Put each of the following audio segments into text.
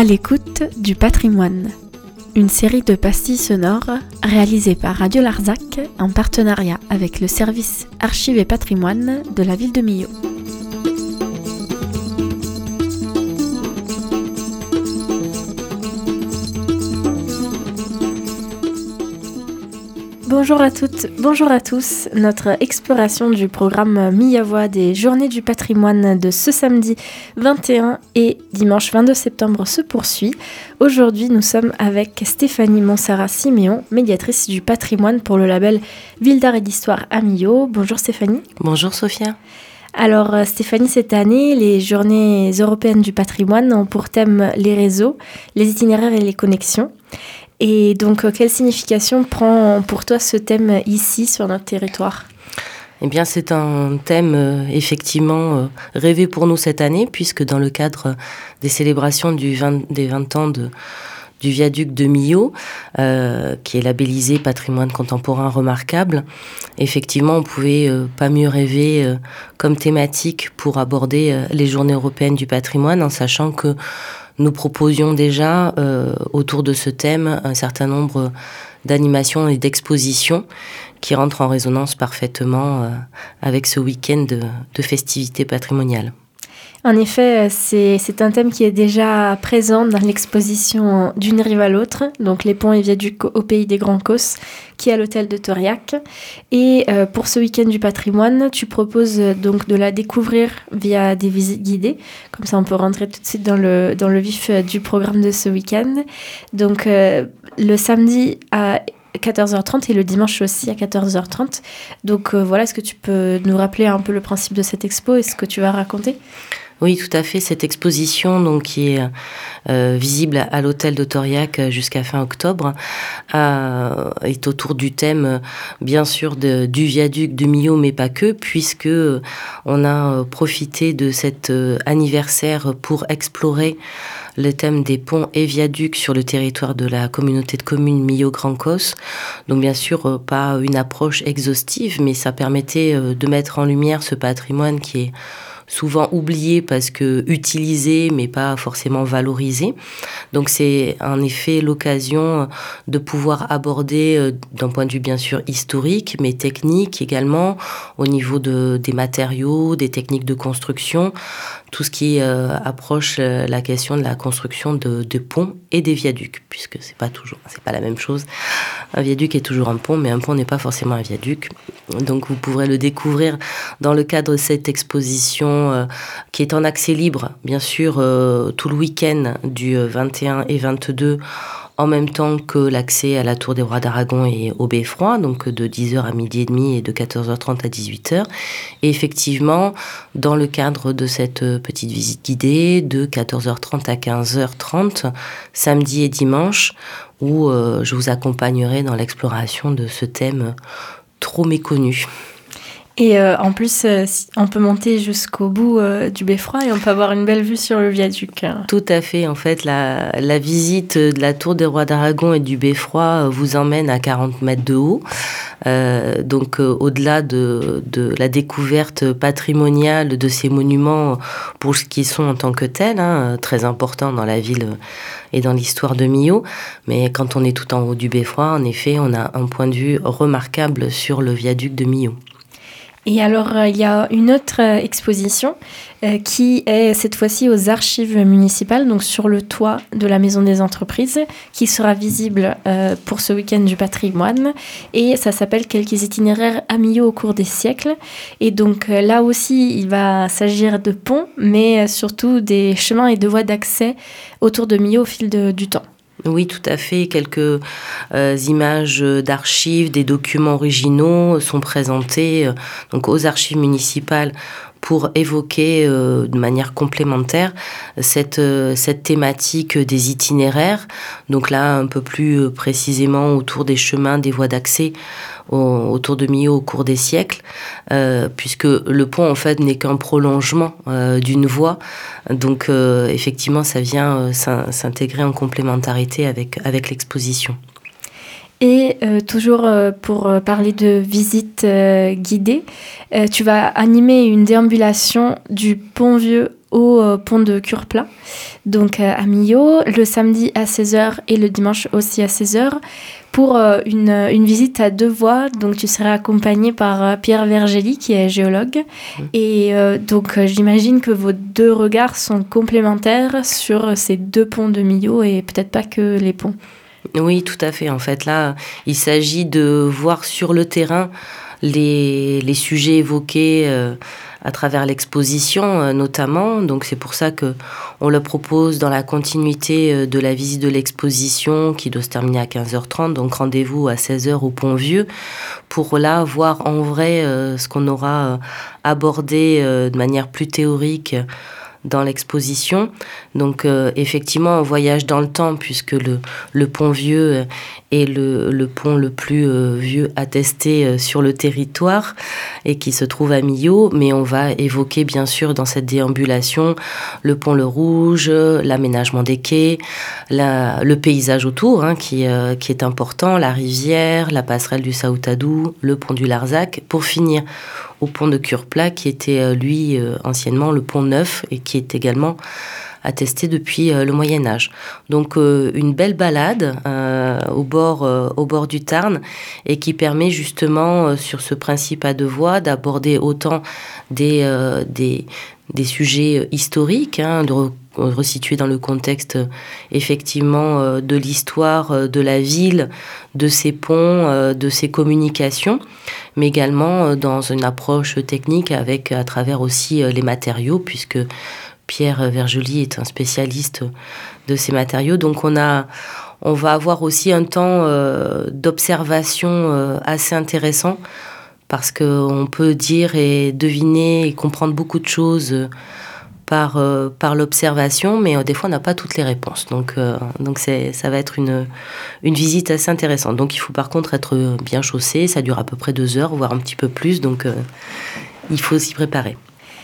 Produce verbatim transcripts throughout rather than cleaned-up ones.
À l'écoute du patrimoine, une série de pastilles sonores réalisées par Radio Larzac en partenariat avec le service Archives et Patrimoine de la ville de Millau. Bonjour à toutes, bonjour à tous. Notre exploration du programme Miyavoie des Journées du patrimoine de ce samedi vingt et un et dimanche vingt-deux septembre se poursuit. Aujourd'hui, nous sommes avec Stéphanie Montserrat-Siméon, médiatrice du patrimoine pour le label Ville d'Art et d'Histoire à Millau. Bonjour Stéphanie. Bonjour Sophia. Alors Stéphanie, cette année, les Journées européennes du patrimoine ont pour thème les réseaux, les itinéraires et les connexions. Et donc, quelle signification prend pour toi ce thème ici, sur notre territoire ? Eh bien, c'est un thème euh, effectivement euh, rêvé pour nous cette année, puisque dans le cadre des célébrations du vingt, des vingt ans de, du viaduc de Millau, euh, qui est labellisé patrimoine contemporain remarquable, effectivement, on pouvait euh, pas mieux rêver euh, comme thématique pour aborder euh, les Journées européennes du patrimoine, en sachant que nous proposions déjà, euh, autour de ce thème, un certain nombre d'animations et d'expositions qui rentrent en résonance parfaitement euh, avec ce week-end de, de festivités patrimoniales. En effet, c'est, c'est un thème qui est déjà présent dans l'exposition D'une rive à l'autre, donc les ponts et viaducs au pays des Grands Causses, qui est à l'hôtel de Tauriac. Et euh, pour ce week-end du patrimoine, tu proposes donc de la découvrir via des visites guidées. Comme ça, on peut rentrer tout de suite dans le, dans le vif du programme de ce week-end. Donc, euh, le samedi à quatorze heures trente et le dimanche aussi à quatorze heures trente. Donc euh, voilà, est-ce que tu peux nous rappeler un peu le principe de cette expo et ce que tu vas raconter ? Oui, tout à fait. Cette exposition, donc, qui est euh, visible à l'hôtel de Tauriac jusqu'à fin octobre, euh, est autour du thème, bien sûr, de, du viaduc de Millau, mais pas que, puisque on a profité de cet euh, anniversaire pour explorer le thème des ponts et viaducs sur le territoire de la communauté de communes Millau-Grands Causses. Donc bien sûr, pas une approche exhaustive, mais ça permettait de mettre en lumière ce patrimoine qui est souvent oublié parce que utilisé, mais pas forcément valorisé. Donc c'est en effet l'occasion de pouvoir aborder, d'un point de vue bien sûr historique, mais technique également, au niveau de, des matériaux, des techniques de construction, tout ce qui euh, approche la question de la construction de, de ponts et des viaducs, puisque c'est pas toujours, c'est pas la même chose. Un viaduc est toujours un pont, mais un pont n'est pas forcément un viaduc. Donc vous pourrez le découvrir dans le cadre de cette exposition euh, qui est en accès libre, bien sûr, euh, tout le week-end du vingt et un et vingt-deux, en même temps que l'accès à la Tour des Rois d'Aragon et au Beffroi, donc de dix heures à midi et demi et de quatorze heures trente à dix-huit heures. Et effectivement, dans le cadre de cette petite visite guidée, de quatorze heures trente à quinze heures trente, samedi et dimanche, où euh, je vous accompagnerai dans l'exploration de ce thème trop méconnu. Et euh, en plus, euh, on peut monter jusqu'au bout euh, du Beffroi et on peut avoir une belle vue sur le viaduc. Tout à fait. En fait, la, la visite de la Tour des Rois d'Aragon et du Beffroi vous emmène à quarante mètres de haut. Euh, donc, euh, au-delà de, de la découverte patrimoniale de ces monuments pour ce qu'ils sont en tant que tels, hein, très importants dans la ville et dans l'histoire de Millau. Mais quand on est tout en haut du Beffroi, en effet, on a un point de vue remarquable sur le viaduc de Millau. Et alors, euh, il y a une autre euh, exposition euh, qui est cette fois-ci aux archives municipales, donc sur le toit de la Maison des Entreprises, qui sera visible euh, pour ce week-end du patrimoine. Et ça s'appelle « Quelques itinéraires à Millau au cours des siècles ». Et donc euh, là aussi, il va s'agir de ponts, mais surtout des chemins et de voies d'accès autour de Millau au fil de, du temps. Oui, tout à fait. Quelques euh, images d'archives, des documents originaux sont présentés euh, donc aux archives municipales pour évoquer euh, de manière complémentaire cette, euh, cette thématique des itinéraires. Donc là, un peu plus précisément autour des chemins, des voies d'accès au, autour de Millau au cours des siècles, euh, puisque le pont, en fait, n'est qu'un prolongement euh, d'une voie. Donc, euh, effectivement, ça vient euh, s'intégrer en complémentarité avec, avec l'exposition. Et euh, toujours euh, pour euh, parler de visite euh, guidée, euh, tu vas animer une déambulation du Pont Vieux au euh, pont de Curpla, donc euh, à Millau, le samedi à seize heures et le dimanche aussi à seize heures, pour euh, une, une visite à deux voies. Donc tu seras accompagné par euh, Pierre Vergely, qui est géologue. Mmh. Et euh, donc euh, j'imagine que vos deux regards sont complémentaires sur ces deux ponts de Millau et peut-être pas que les ponts. Oui, tout à fait. En fait, là, il s'agit de voir sur le terrain les, les sujets évoqués euh, à travers l'exposition, euh, notamment. Donc, c'est pour ça qu'on le propose dans la continuité euh, de la visite de l'exposition qui doit se terminer à quinze heures trente. Donc, rendez-vous à seize heures au Pont-Vieux pour là voir en vrai euh, ce qu'on aura euh, abordé euh, de manière plus théorique dans l'exposition. Donc euh, effectivement, on voyage dans le temps puisque le, le pont vieux est le, le pont le plus euh, vieux attesté euh, sur le territoire et qui se trouve à Millau, mais on va évoquer bien sûr dans cette déambulation le pont Le Rouge, l'aménagement des quais, la, le paysage autour hein, qui, euh, qui est important, la rivière, la passerelle du Saoutadou, le pont du Larzac, pour finir au pont de Curpla, qui était, lui, euh, anciennement le pont Neuf, et qui est également attesté depuis euh, le Moyen-Âge. Donc, euh, une belle balade euh, au, bord, euh, au bord du Tarn, et qui permet justement, euh, sur ce principe à deux voies, d'aborder autant des, euh, des, des sujets historiques, hein, de resituer dans le contexte effectivement euh, de l'histoire euh, de la ville, de ses ponts, euh, de ses communications, mais également euh, dans une approche technique avec à travers aussi euh, les matériaux, puisque Pierre Vergely est un spécialiste de ces matériaux. Donc on a, on va avoir aussi un temps euh, d'observation euh, assez intéressant, parce qu'on peut dire et deviner et comprendre beaucoup de choses euh, Par, euh, par l'observation, mais euh, des fois on n'a pas toutes les réponses. Donc, euh, donc c'est, ça va être une, une visite assez intéressante. Donc il faut par contre être bien chaussé, ça dure à peu près deux heures, voire un petit peu plus, donc euh, il faut s'y préparer.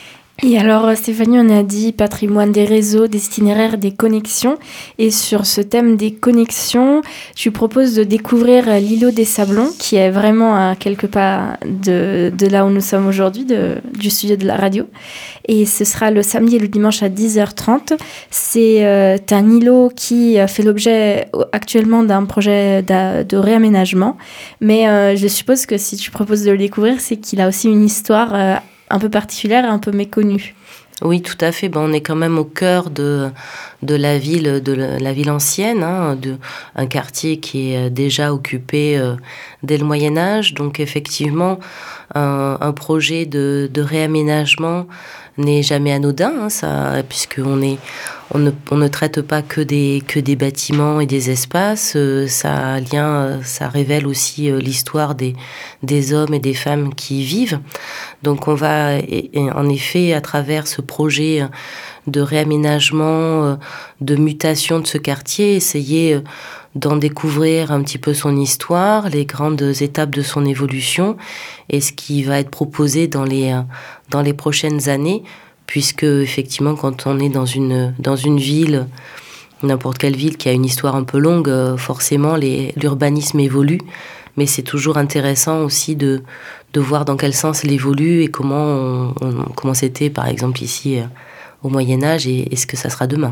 Et alors Stéphanie, on a dit patrimoine des réseaux, des itinéraires, des connexions. Et sur ce thème des connexions, tu proposes de découvrir l'îlot des Sablons, qui est vraiment à quelques pas de, de là où nous sommes aujourd'hui, de, du studio de la radio. Et ce sera le samedi et le dimanche à dix heures trente. C'est euh, un îlot qui fait l'objet actuellement d'un projet de, de réaménagement. Mais euh, je suppose que si tu proposes de le découvrir, c'est qu'il a aussi une histoire euh, un peu particulière et un peu méconnue. Oui, tout à fait. Ben, on est quand même au cœur de, de la ville, de la, la ville ancienne, hein, de, un quartier qui est déjà occupé euh, dès le Moyen-Âge. Donc effectivement, un, un projet de, de réaménagement n'est jamais anodin, hein, ça, puisqu'on est, on ne, on ne traite pas que des, que des bâtiments et des espaces. Euh, ça, lien, ça révèle aussi euh, l'histoire des, des hommes et des femmes qui y vivent. Donc on va, et, et en effet, à travers ce projet de réaménagement, euh, de mutation de ce quartier, essayer euh, d'en découvrir un petit peu son histoire, les grandes étapes de son évolution et ce qui va être proposé dans les, dans les prochaines années, puisque effectivement quand on est dans une, dans une ville, n'importe quelle ville qui a une histoire un peu longue, forcément les, l'urbanisme évolue, mais c'est toujours intéressant aussi de, de voir dans quel sens il évolue et comment, on, on, comment c'était par exemple ici au Moyen-Âge et, et ce que ça sera demain.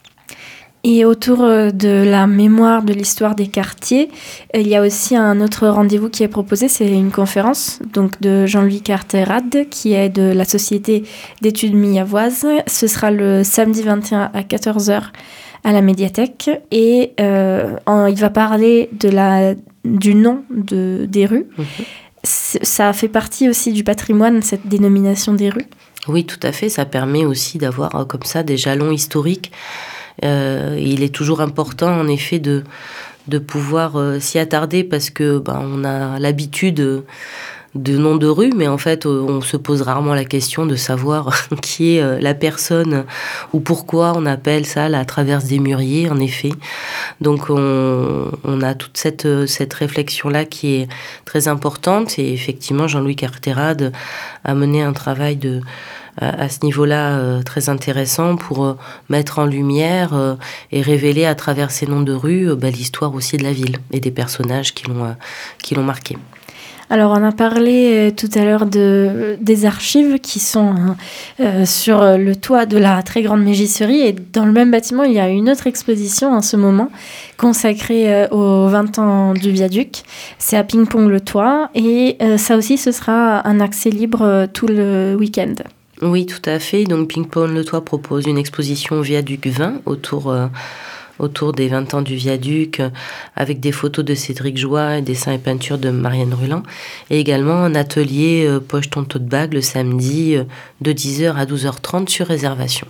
Et autour de la mémoire de l'histoire des quartiers, il y a aussi un autre rendez-vous qui est proposé, c'est une conférence donc de Jean-Louis Cartérade, qui est de la Société d'études millavoises. Ce sera le samedi vingt et un à quatorze heures à la médiathèque et euh, en, il va parler de la, du nom de, des rues. Mmh. Ça fait partie aussi du patrimoine, cette dénomination des rues. Oui, tout à fait. Ça permet aussi d'avoir comme ça des jalons historiques. Euh, il est toujours important, en effet, de, de pouvoir euh, s'y attarder parce que ben, on a l'habitude de, de noms de rue, mais en fait, on se pose rarement la question de savoir qui est la personne ou pourquoi on appelle ça la traverse des Mûriers, en effet. Donc, on, on a toute cette, cette réflexion-là qui est très importante et effectivement, Jean-Louis Cartérade a mené un travail de à ce niveau-là euh, très intéressant pour euh, mettre en lumière euh, et révéler à travers ces noms de rues euh, bah, l'histoire aussi de la ville et des personnages qui l'ont, euh, qui l'ont marqué. Alors, on a parlé euh, tout à l'heure de, des archives qui sont euh, sur le toit de la très grande mégisserie. Et dans le même bâtiment, il y a une autre exposition en ce moment consacrée euh, aux vingt ans du viaduc. C'est à Ping-Pong-le-Toit. Et euh, ça aussi, ce sera un accès libre euh, tout le week-end. Oui, tout à fait. Donc, Ping-Pong-le-Toit propose une exposition Viaduc vingt autour... Euh autour des vingt ans du viaduc, avec des photos de Cédric Joie et dessins et peintures de Marianne Ruland, et également un atelier euh, poche ton tote bag le samedi euh, de dix heures à douze heures trente sur réservation.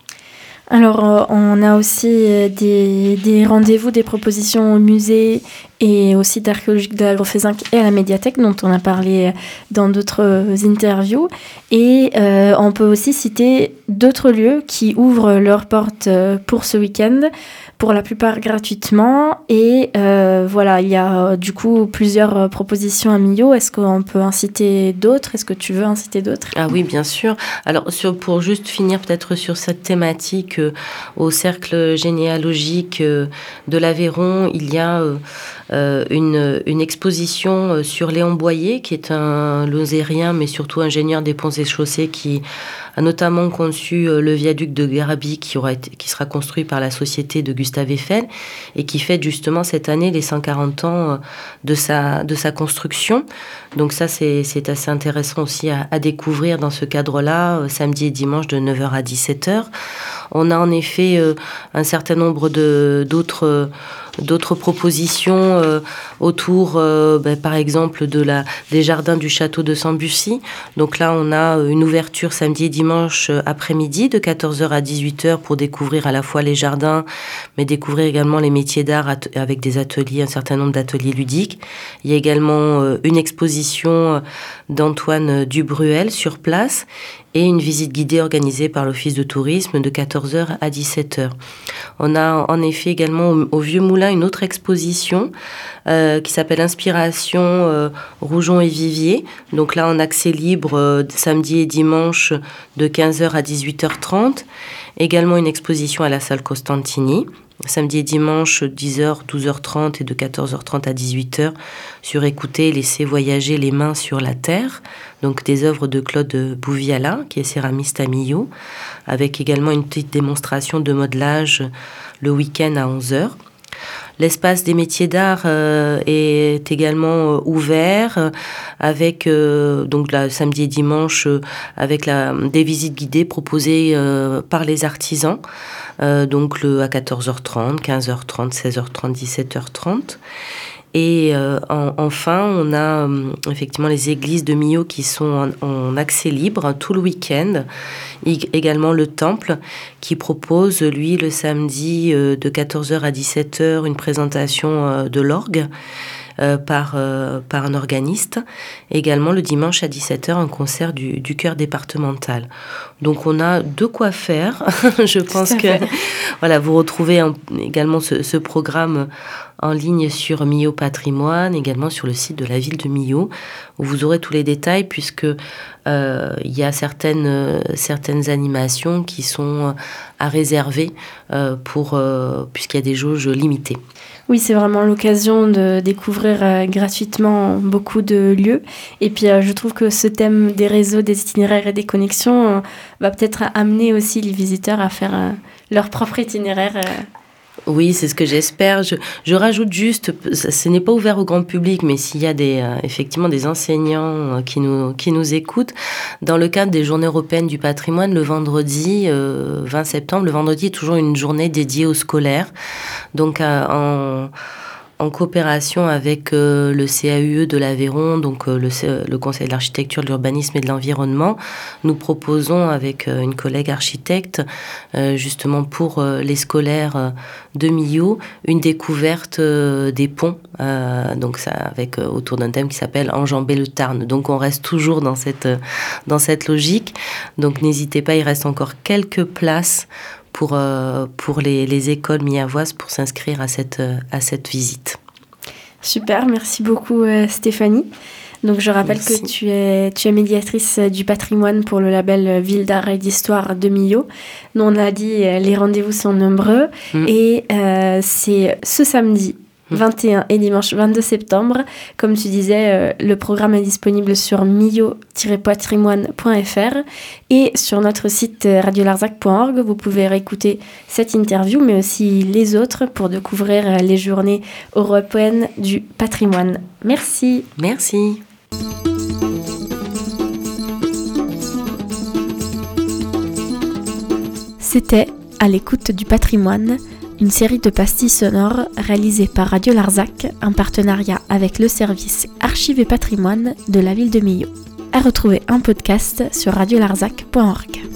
Alors, euh, on a aussi euh, des, des rendez-vous, des propositions au musée et au site archéologique de l'Agrofézinc et à la médiathèque, dont on a parlé dans d'autres interviews. Et euh, on peut aussi citer d'autres lieux qui ouvrent leurs portes pour ce week-end, pour la plupart gratuitement. Et euh, voilà, il y a du coup plusieurs propositions à Millau. Est-ce qu'on peut en citer d'autres ? Est-ce que tu veux en citer d'autres ? Ah oui, bien sûr. Alors, sur, pour juste finir peut-être sur cette thématique, euh, au cercle généalogique euh, de l'Aveyron, il y a euh, euh, une, une exposition sur Léon Boyer, qui est un Lozérien, mais surtout ingénieur des ponts et chaussées, qui a notamment conçu euh, le viaduc de Garabie, qui, aura été, qui sera construit par la société de Gustave Eiffel, et qui fête justement cette année les cent quarante ans de sa, de sa construction. Donc ça, c'est, c'est assez intéressant aussi à, à découvrir dans ce cadre-là, euh, samedi et dimanche de neuf heures à dix-sept heures. On a en effet euh, un certain nombre de, d'autres... Euh, d'autres propositions euh, autour, euh, ben, par exemple, de la, des jardins du château de Sambucy. Donc là, on a une ouverture samedi et dimanche après-midi de quatorze heures à dix-huit heures pour découvrir à la fois les jardins, mais découvrir également les métiers d'art at- avec des ateliers, un certain nombre d'ateliers ludiques. Il y a également euh, une exposition d'Antoine Dubruel sur place et une visite guidée organisée par l'Office de tourisme de quatorze heures à dix-sept heures. On a en effet également au, au Vieux Moulin une autre exposition euh, qui s'appelle Inspiration euh, Rougon et Vivier. Donc là, en accès libre, euh, samedi et dimanche de quinze heures à dix-huit heures trente. Également une exposition à la salle Costantini. Samedi et dimanche, dix heures, douze heures trente et de quatorze heures trente à dix-huit heures, sur Écouter, laisser voyager les mains sur la terre. Donc des œuvres de Claude Bouviala, qui est céramiste à Millau, avec également une petite démonstration de modelage le week-end à onze heures. L'espace des métiers d'art euh, est également euh, ouvert euh, avec euh, donc là, samedi et dimanche euh, avec la, des visites guidées proposées euh, par les artisans. Euh, donc le, à quatorze heures trente, quinze heures trente, seize heures trente, dix-sept heures trente. Et euh, en, enfin, on a euh, effectivement les églises de Millau qui sont en, en accès libre tout le week-end. Et également le Temple qui propose, lui, le samedi euh, de quatorze heures à dix-sept heures, une présentation euh, de l'orgue euh, par, euh, par un organiste. Également le dimanche à dix-sept heures, un concert du, du chœur départemental. Donc on a de quoi faire. Je pense que voilà, vous retrouvez en, également ce, ce programme en ligne sur Millau Patrimoine, également sur le site de la ville de Millau, où vous aurez tous les détails, puisque euh, il y a certaines, euh, certaines animations qui sont à réserver euh, pour, euh, puisqu'il y a des jauges limitées. Oui, c'est vraiment l'occasion de découvrir euh, gratuitement beaucoup de lieux. Et puis, euh, je trouve que ce thème des réseaux, des itinéraires et des connexions euh, va peut-être amener aussi les visiteurs à faire euh, leur propre itinéraire. Euh. Oui, c'est ce que j'espère. Je, je rajoute juste, ce n'est pas ouvert au grand public, mais s'il y a des, euh, effectivement des enseignants euh, qui, nous, qui nous écoutent, dans le cadre des Journées européennes du patrimoine, le vendredi euh, vingt septembre, le vendredi est toujours une journée dédiée aux scolaires. Donc, euh, en... en coopération avec euh, le C A U E de l'Aveyron, donc euh, le, le Conseil de l'architecture, de l'urbanisme et de l'environnement, nous proposons avec euh, une collègue architecte, euh, justement pour euh, les scolaires euh, de Millau, une découverte euh, des ponts, euh, donc ça avec euh, autour d'un thème qui s'appelle Enjamber le Tarn. Donc on reste toujours dans cette euh, dans cette logique. Donc n'hésitez pas, il reste encore quelques places pour, euh, pour les, les écoles miavoises pour s'inscrire à cette, à cette visite. Super, merci beaucoup euh, Stéphanie. Donc je rappelle merci. que tu es, tu es médiatrice du patrimoine pour le label Ville d'art et d'histoire de Millau. Nous on a dit euh, les rendez-vous sont nombreux mmh. et euh, c'est ce samedi vingt et un et dimanche vingt-deux septembre. Comme tu disais, euh, le programme est disponible sur millau tiret patrimoine point f r et sur notre site radio larzac point org. Vous pouvez réécouter cette interview, mais aussi les autres pour découvrir les journées européennes du patrimoine. Merci. Merci. C'était À l'écoute du patrimoine, une série de pastilles sonores réalisées par Radio Larzac en partenariat avec le service Archives et Patrimoine de la ville de Millau. À retrouver en podcast sur radio larzac point org.